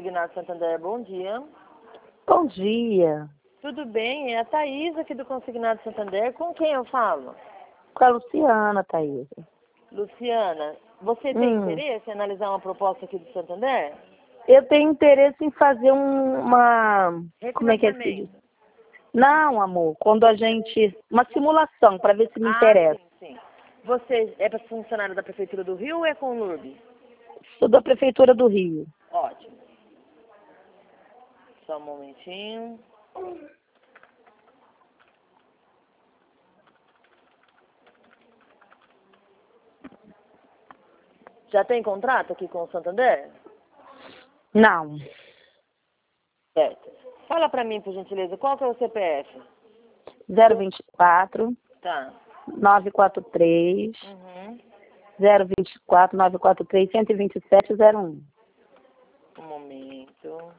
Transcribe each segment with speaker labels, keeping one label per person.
Speaker 1: Consignado Santander, bom dia.
Speaker 2: Bom dia.
Speaker 1: Tudo bem? É a Thaís aqui do Consignado Santander. Com quem eu falo?
Speaker 2: Com a Luciana, Thaís.
Speaker 1: Luciana, você tem interesse em analisar uma proposta aqui do Santander?
Speaker 2: Eu tenho interesse em fazer uma... Como é que é que se diz?
Speaker 1: Refinanciamento.
Speaker 2: Não, amor. Quando a gente... Uma simulação, para ver se me interessa.
Speaker 1: Sim. Você é para funcionário da Prefeitura do Rio ou é com o LURB?
Speaker 2: Sou da Prefeitura do Rio.
Speaker 1: Ótimo. Só um momentinho. Já tem contrato aqui com o Santander?
Speaker 2: Não.
Speaker 1: Certo. Fala pra mim, por gentileza, qual que é o CPF?
Speaker 2: 024
Speaker 1: Tá.
Speaker 2: 943
Speaker 1: Uhum.
Speaker 2: 024 943 127 01.
Speaker 1: Um momento.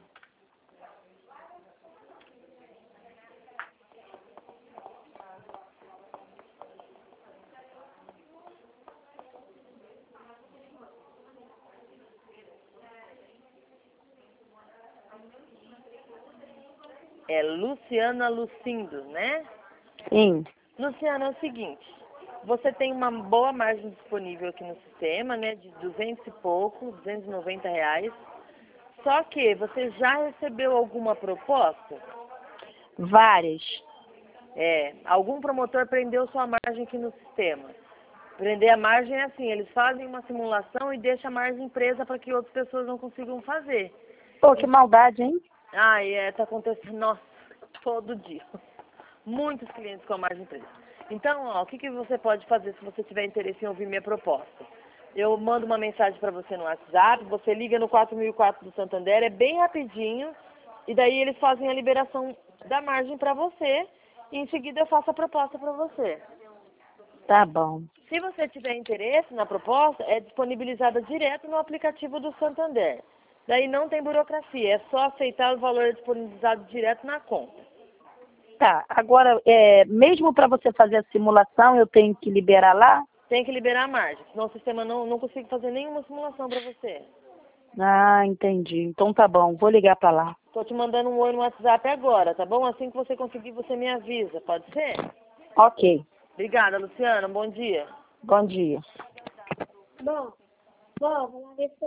Speaker 1: É Luciana Lucindo, né?
Speaker 2: Sim.
Speaker 1: Luciana, é o seguinte, você tem uma boa margem disponível aqui no sistema, né, de 200 e pouco, R$ 290. Só que você já recebeu alguma proposta?
Speaker 2: Várias.
Speaker 1: Algum promotor prendeu sua margem aqui no sistema. Prender a margem é assim, eles fazem uma simulação e deixam a margem presa para que outras pessoas não consigam fazer.
Speaker 2: Pô, que maldade, hein?
Speaker 1: Tá acontecendo, nossa, todo dia. Muitos clientes com a margem presa. Então, o que você pode fazer se você tiver interesse em ouvir minha proposta? Eu mando uma mensagem para você no WhatsApp, você liga no 4004 do Santander, é bem rapidinho, e daí eles fazem a liberação da margem para você, e em seguida eu faço a proposta para você.
Speaker 2: Tá bom.
Speaker 1: Se você tiver interesse na proposta, é disponibilizada direto no aplicativo do Santander. Daí não tem burocracia, é só aceitar o valor disponibilizado direto na conta.
Speaker 2: Tá, agora, mesmo para você fazer a simulação, eu tenho que liberar lá?
Speaker 1: Tem que liberar a margem, senão o sistema não consigo fazer nenhuma simulação para você.
Speaker 2: Ah, entendi. Então tá bom, vou ligar para lá.
Speaker 1: Tô te mandando um oi no WhatsApp agora, tá bom? Assim que você conseguir, você me avisa, pode ser?
Speaker 2: Ok.
Speaker 1: Obrigada, Luciana, bom dia.
Speaker 2: Bom dia.
Speaker 3: Bom, vamos ver se